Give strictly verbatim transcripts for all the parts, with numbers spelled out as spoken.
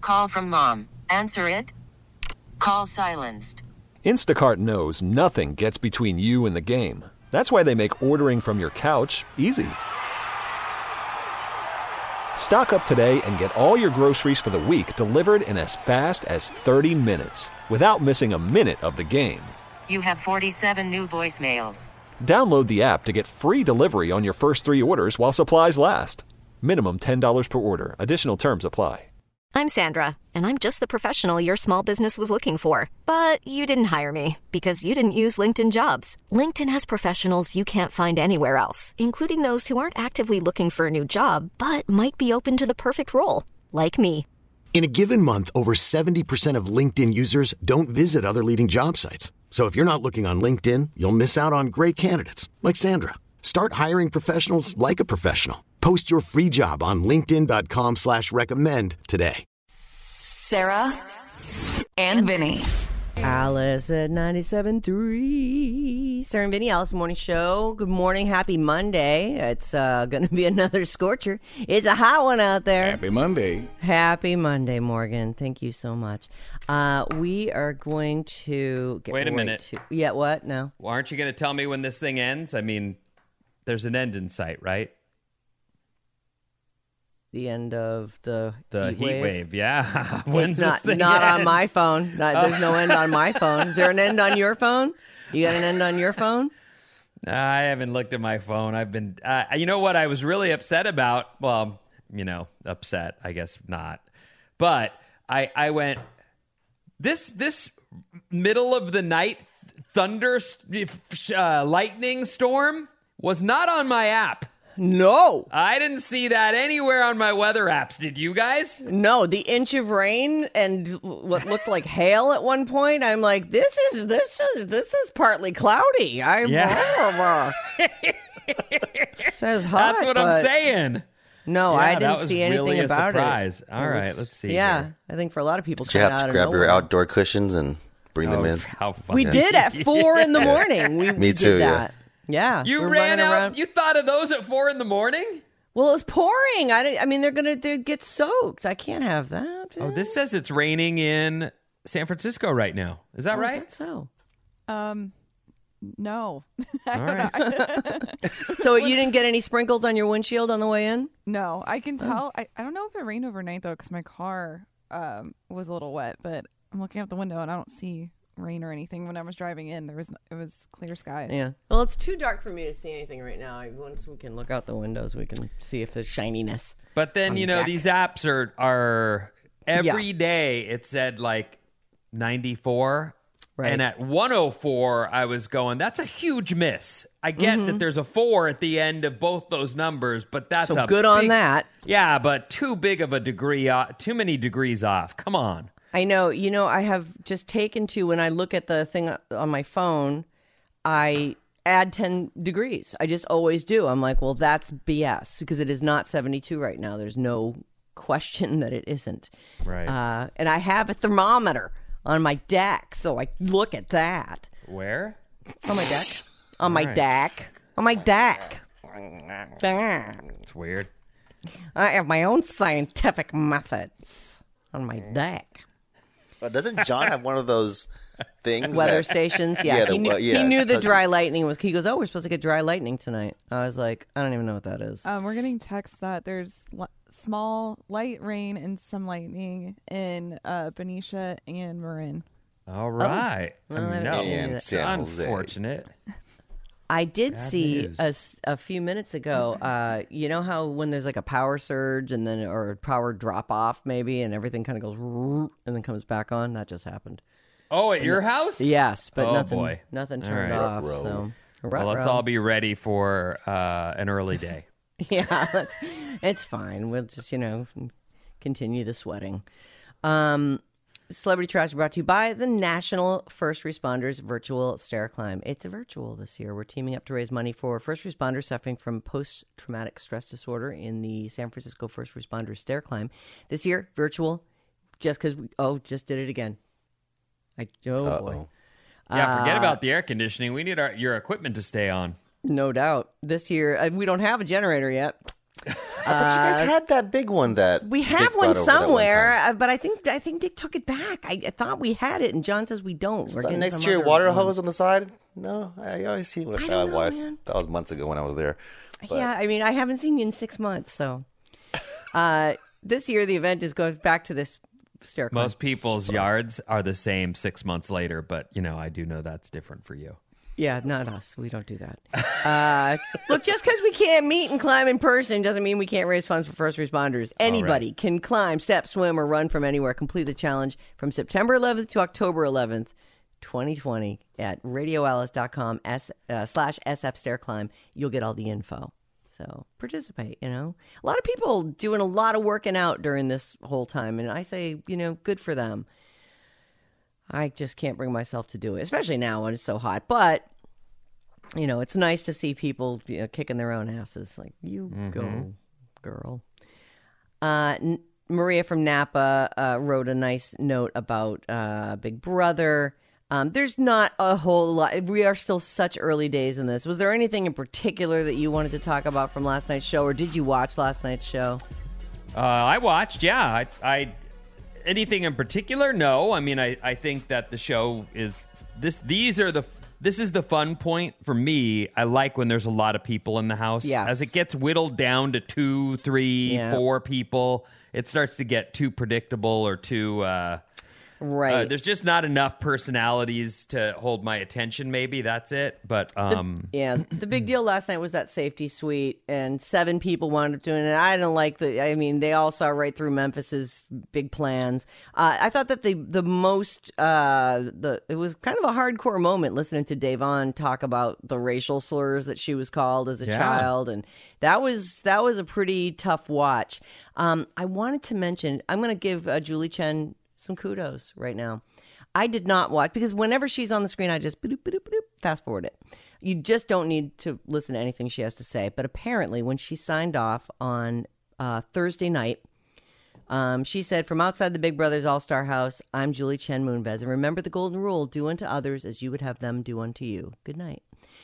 Call from mom. Answer it. Call silenced. Instacart knows nothing gets between you and the game. That's why they make ordering from your couch easy. Stock up today and get all your groceries for the week delivered in as fast as thirty minutes without missing a minute of the game. You have forty-seven new voicemails. Download the app to get free delivery on your first three orders while supplies last. Minimum ten dollars per order. Additional terms apply. I'm Sandra, and I'm just the professional your small business was looking for. But you didn't hire me because you didn't use LinkedIn Jobs. LinkedIn has professionals you can't find anywhere else, including those who aren't actively looking for a new job, but might be open to the perfect role, like me. In a given month, over seventy percent of LinkedIn users don't visit other leading job sites. So if you're not looking on LinkedIn, you'll miss out on great candidates like Sandra. Start hiring professionals like a professional. Post your free job on linkedin.com slash recommend today. Sarah and Vinny. Alice at ninety-seven point three. Sarah and Vinny, Alice Morning Show. Good morning. Happy Monday. It's uh, going to be another scorcher. It's a hot one out there. Happy Monday. Happy Monday, Morgan. Thank you so much. Uh, we are going to get Wait a right minute. To, yeah, what? No. Well, aren't you going to tell me when this thing ends? I mean, there's an end in sight, right? The end of the The heat, heat wave. wave, yeah. When's It's not, this thing not end? on my phone. Not, there's no end on my phone. Is there an end on your phone? You got an end on your phone? I haven't looked at my phone. I've been, uh, you know what I was really upset about? Well, you know, upset, I guess not. But I, I went, this, this middle of the night thunder, uh, lightning storm was not on my app. No. I didn't see that anywhere on my weather apps. Did you guys? No, the inch of rain and what looked like hail at one point. I'm like, this is this is this is partly cloudy. I'm Yeah. says hot. That's what but I'm saying. No, Yeah, I that didn't was see anything really a about surprise. it. All It right, was- let's see Yeah, here. I think for a lot of people, Did you coming have out to of grab your nowhere. outdoor cushions and bring them Oh, in? how funny. We did at four in the morning. We Me did too, yeah. that. Yeah, You we're ran running out. around. You thought of those at four in the morning? Well, it was pouring. I, didn't- I mean, they're gonna they'd get soaked. I can't have that. Oh, this says it's raining in San Francisco right now. Is that Oh, right? Is that so? Um, no. All right. So you didn't get any sprinkles on your windshield on the way in? No, I can tell. I, I don't know if it rained overnight, though, because my car um was a little wet, but I'm looking out the window and I don't see rain or anything. When I was driving in, there was it was clear skies. Yeah. Well, it's too dark for me to see anything right now. Once we can look out the windows, we can see if there's shininess. But then, on you the know, deck. these apps are, are every Yeah. day it said like ninety-four. Right. And at one oh four, I was going, that's a huge miss. I get Mm-hmm. that there's a four at the end of both those numbers, but that's So a good on big- that. Yeah, but too big of a degree, uh, too many degrees off. Come on. I know. You know, I have just taken to when I look at the thing on my phone, I add ten degrees. I just always do. I'm like, well, that's B S because it is not seventy-two right now. There's no question that it isn't. Right. Uh, and I have a thermometer on my deck, so I look at that. Where? On my deck. On my right. deck. On my deck. There. It's weird. I have my own scientific methods on my deck. Well, doesn't John have one of those things? Weather that, stations, yeah. Yeah, the he knew, we- yeah, he knew the tells dry you- lightning was. He goes, "Oh, we're supposed to get dry lightning tonight." I was like, "I don't even know what that is." Um, we're getting texts that there's li- small light rain and some lightning in uh, Benicia and Marin. All right. Well, I haven't no. seen And that. San Jose. Unfortunate. I did Bad see news. a, s- a few minutes ago. Uh, you know how when there's like a power surge and then or a power drop off maybe, and everything kind of goes and then comes back on. That just happened. Oh, at your house? Yes, but Oh, nothing. boy. Nothing All turned right. off. Ruh-roh. So Well, let's Ruh-roh. all be ready for uh, an early day. Yeah, that's, it's fine. We'll just, you know, continue the sweating. Um, Celebrity Trash brought to you by the National First Responders Virtual Stair Climb. It's a virtual this year. We're teaming up to raise money for first responders suffering from post-traumatic stress disorder in the San Francisco First Responders Stair Climb. This year, virtual, just because we, oh, just did it again. I, oh, Uh-oh. boy. Yeah, forget Uh, about the air conditioning. We need our, your equipment to stay on. No doubt. This year, uh, we don't have a generator yet. I thought you guys had that big one that We have Dick one brought over that somewhere, time. uh, but I think I think Dick took it back. I, I thought we had it, and John says we don't. We're The getting next some to your other water one. hose on the side? No, I always see what I that don't know, was. man. That was months ago when I was there. But Yeah, I mean, I haven't seen you in six months, so. Uh, this year, the event just goes back to this stair climb. Most people's yards are the same six months later, but, you know, I do know that's different for you. Yeah, not us. We don't do that. Uh, look, just because we can't meet and climb in person doesn't mean we can't raise funds for first responders. Anybody can climb, step, swim, or run from anywhere. Complete the challenge from September eleventh to October eleventh, twenty twenty at radioalice.com s, uh, slash SF Stair Climb. You'll get all the info. So participate, you know. A lot of people doing a lot of working out during this whole time. And I say, you know, good for them. I just can't bring myself to do it, especially now when it's so hot. But, you know, it's nice to see people, you know, kicking their own asses. Like, you Mm-hmm. go, girl. Uh, N- Maria from Napa uh, wrote a nice note about uh, Big Brother. Um, there's not a whole lot. We are still such early days in this. Was there anything in particular that you wanted to talk about from last night's show, or did you watch last night's show? Uh, I watched, yeah. I, I anything in particular? No. I mean, I, I think that the show is this. These are the. This is the fun point for me. I like when there's a lot of people in the house. Yes. As it gets whittled down to two, three, Yeah. four people, it starts to get too predictable or too. Uh, Right. Uh, there's just not enough personalities to hold my attention. Maybe that's it. But um, Yeah, the big deal last night was that safety suite, and seven people wound up doing it. I didn't like the. I mean, they all saw right through Memphis's big plans. Uh, I thought that the the most uh, the it was kind of a hardcore moment listening to Davon talk about the racial slurs that she was called as a Yeah. child, and that was that was a pretty tough watch. Um, I wanted to mention. I'm going to give uh, Julie Chen some kudos right now. I did not watch, because whenever she's on the screen, I just boop, boop, boop, fast forward it. You just don't need to listen to anything she has to say. But apparently, when she signed off on uh, Thursday night, um, she said, "From outside the Big Brother's All-Star House, I'm Julie Chen Moonves. And remember the golden rule, do unto others as you would have them do unto you. Good night."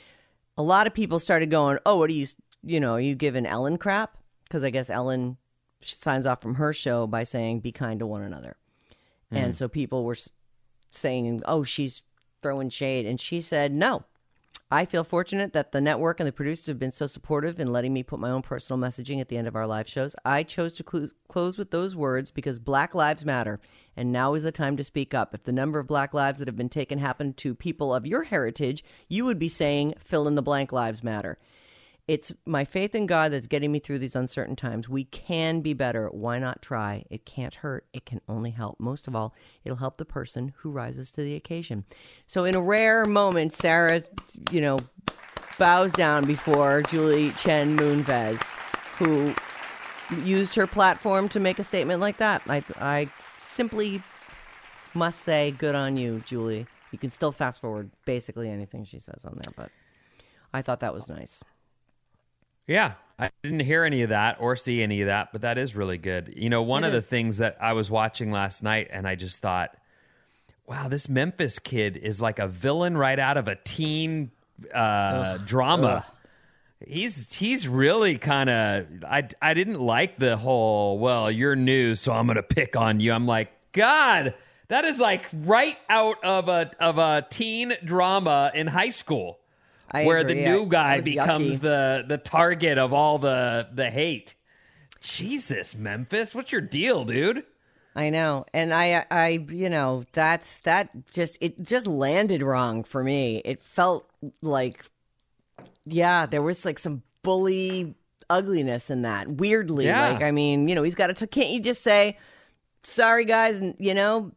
A lot of people started going, oh, what are you, you know, are you giving Ellen crap? Because I guess Ellen signs off from her show by saying, be kind to one another. And so people were saying, oh, she's throwing shade. And she said, no, I feel fortunate that the network and the producers have been so supportive in letting me put my own personal messaging at the end of our live shows. I chose to cl- close with those words because Black Lives Matter. And now is the time to speak up. If the number of Black lives that have been taken happened to people of your heritage, you would be saying, fill in the blank, lives matter. It's my faith in God that's getting me through these uncertain times. We can be better. Why not try? It can't hurt. It can only help. Most of all, it'll help the person who rises to the occasion. So in a rare moment, Sarah, you know, bows down before Julie Chen Moonves, who used her platform to make a statement like that. I, I simply must say, good on you, Julie. You can still fast forward basically anything she says on there, but I thought that was nice. yeah, I didn't hear any of that or see any of that, but that is really good. You know, one It of the is. things that I was watching last night, and I just thought, wow, this Memphis kid is like a villain right out of a teen uh, drama. He's he's really kind of, I, I didn't like the whole, well, you're new, so I'm going to pick on you. I'm like, God, that is like right out of a of a teen drama in high school. I where agree. the new I- guy that was becomes yucky. the the target of all the the hate. Jesus, Memphis, what's your deal, dude? I know. And I, I, you know, that's, that just, it just landed wrong for me. It felt like, yeah, there was like some bully ugliness in that. Weirdly. Yeah. Like, I mean, you know, he's got to, can't you just say, sorry guys, and you know,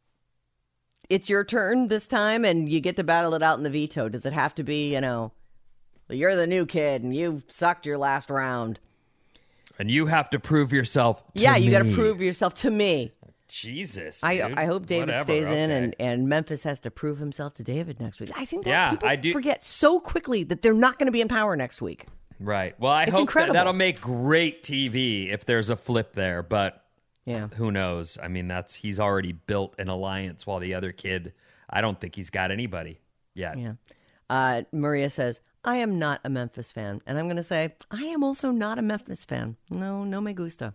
it's your turn this time and you get to battle it out in the veto. Does it have to be, you know, you're the new kid and you sucked your last round? And you have to prove yourself to Yeah, you got to me. prove yourself to me. Jesus, I dude. I hope David Whatever, stays in okay. and, and Memphis has to prove himself to David next week. I think that Yeah, people I do- forget so quickly that they're not going to be in power next week. Right. Well, I It's hope that, incredible. that'll make great T V if there's a flip there, but Yeah. who knows? I mean, that's he's already built an alliance while the other kid, I don't think he's got anybody yet. Yeah. Uh, Maria says, I am not a Memphis fan. And I'm going to say, I am also not a Memphis fan. No, no me gusta.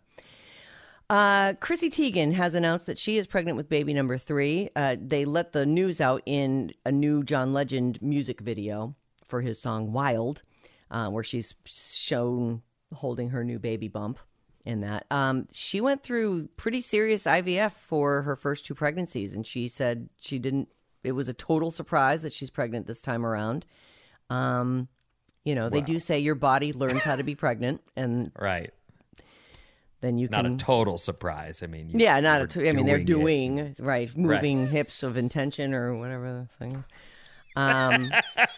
Uh, Chrissy Teigen has announced that she is pregnant with baby number three. Uh, they let the news out in a new John Legend music video for his song Wild, uh, where she's shown holding her new baby bump in that. Um, she went through pretty serious I V F for her first two pregnancies, and she said she didn't, it was a total surprise that she's pregnant this time around. Um, you know, they Wow. do say your body learns how to be pregnant, and Right. then you Not can... a total surprise. I mean, you, Yeah, not you a t- I mean, they're it. doing, right, moving hips of intention or whatever the thing is. Um,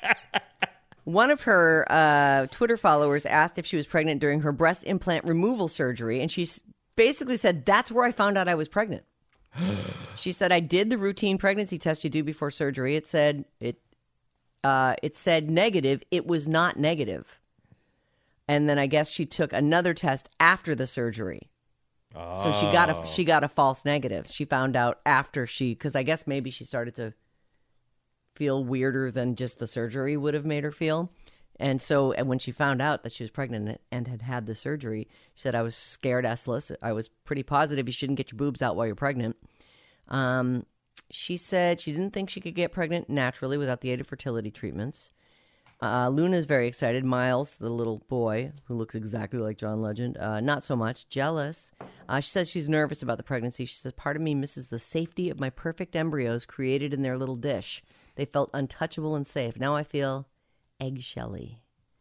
one of her uh, Twitter followers asked if she was pregnant during her breast implant removal surgery, and she s- basically said, that's where I found out I was pregnant. She said, I did the routine pregnancy test you do before surgery. It said, it, uh, it said negative. It was not negative. And then I guess she took another test after the surgery. Oh. So she got a she got a false negative. She found out after she, because I guess maybe she started to feel weirder than just the surgery would have made her feel. And so and when she found out that she was pregnant and had had the surgery, she said, I was scared essless. I was pretty positive you shouldn't get your boobs out while you're pregnant. Um, she said she didn't think she could get pregnant naturally without the aid of fertility treatments. Uh, Luna's very excited. Miles, the little boy who looks exactly like John Legend, uh, not so much. Jealous. Uh, she says she's nervous about the pregnancy. She says, part of me misses the safety of my perfect embryos created in their little dish. They felt untouchable and safe. Now I feel eggshelly.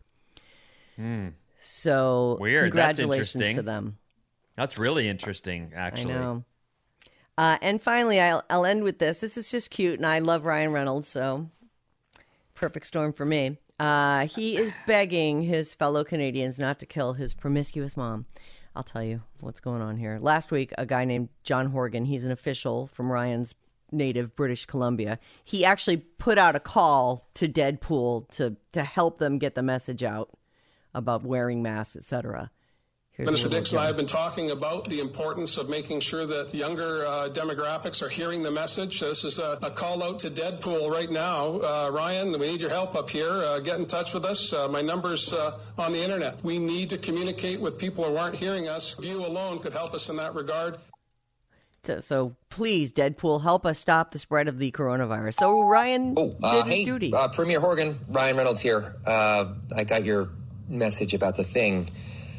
Mm. So Weird. congratulations That's interesting. to them. That's really interesting, actually. I know. Uh, and finally, I'll, I'll end with this. This is just cute, and I love Ryan Reynolds, so perfect storm for me. Uh, he is begging his fellow Canadians not to kill his promiscuous mom. I'll tell you what's going on here. Last week, a guy named John Horgan, he's an official from Ryan's native British Columbia, he actually put out a call to Deadpool to, to help them get the message out about wearing masks, et cetera. Minister Dix and I have been talking about the importance of making sure that younger uh, demographics are hearing the message. This is a, a call out to Deadpool right now. Uh, Ryan, we need your help up here. Uh, get in touch with us. Uh, my number's uh, on the internet. We need to communicate with people who aren't hearing us. You alone could help us in that regard. So, so please, Deadpool, help us stop the spread of the coronavirus. So Ryan oh, uh, did his hey, duty. Uh, Premier Horgan, Ryan Reynolds here. Uh, I got your message about the thing.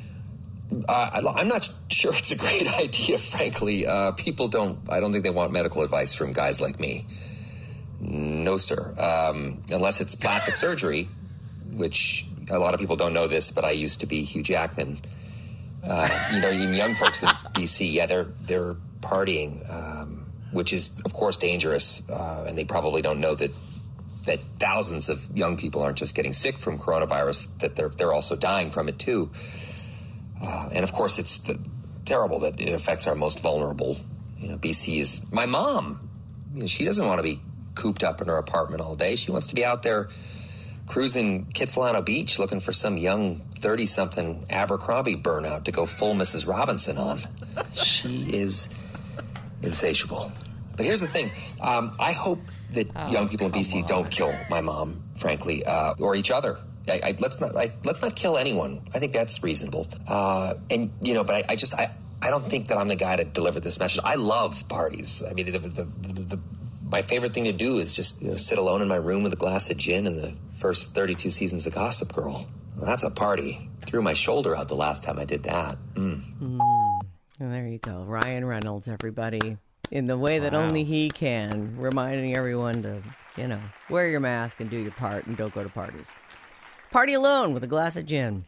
Uh, I'm not sure it's a great idea, frankly. Uh, people don't, I don't think they want medical advice from guys like me. No, sir. Um, unless it's plastic surgery, which a lot of people don't know this, but I used to be Hugh Jackman. Uh, you know, even young folks in B C, yeah, they're, they're partying, um, which is, of course, dangerous. Uh, and they probably don't know that that thousands of young people aren't just getting sick from coronavirus, that they're, they're also dying from it, too. Uh, and of course, it's the, terrible that it affects our most vulnerable. You know, B C is my mom. You know, she doesn't want to be cooped up in her apartment all day. She wants to be out there cruising Kitsilano Beach, looking for some young thirty-something Abercrombie burnout to go full Missus Robinson on. She is insatiable. But here's the thing: um, I hope that oh, young people in B C on. don't kill my mom, frankly, uh, or each other. I, I, let's not I, let's not kill anyone. I think that's reasonable. Uh, and you know, but I, I just I, I don't think that I'm the guy to deliver this message. I love parties. I mean, the, the, the, the, my favorite thing to do is just you know, sit alone in my room with a glass of gin and the first thirty-two seasons of Gossip Girl. Well, that's a party. Threw my shoulder out the last time I did that. Mm. Mm. Well, there you go, Ryan Reynolds, everybody, in the way that Wow. only he can, reminding everyone to, you know, wear your mask and do your part and don't go to parties. Party alone with a glass of gin.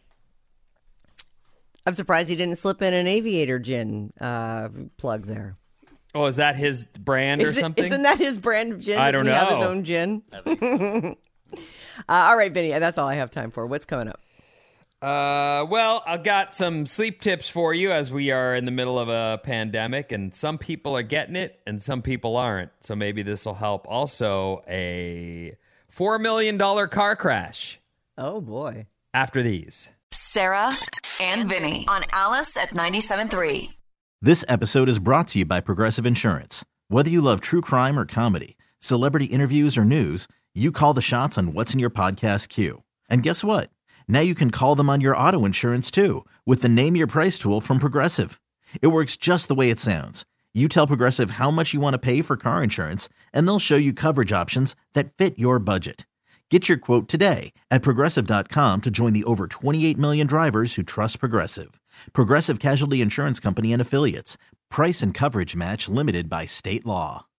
I'm surprised he didn't slip in an Aviator gin uh, plug there. Oh, is that his brand or Is it- something? Isn't that his brand of gin? I don't Doesn't he have his know. own gin? uh, all right, Vinny, that's all I have time for. What's coming up? Uh, well, I've got some sleep tips for you as we are in the middle of a pandemic, and some people are getting it and some people aren't. So maybe this will help. Also, a four million dollars car crash. Oh, boy. After these. Sarah and Vinny on Alice at ninety-seven point three. This episode is brought to you by Progressive Insurance. Whether you love true crime or comedy, celebrity interviews or news, you call the shots on what's in your podcast queue. And guess what? Now you can call them on your auto insurance too with the Name Your Price tool from Progressive. It works just the way it sounds. You tell Progressive how much you want to pay for car insurance, and they'll show you coverage options that fit your budget. Get your quote today at Progressive dot com to join the over twenty-eight million drivers who trust Progressive. Progressive Casualty Insurance Company and Affiliates. Price and coverage match limited by state law.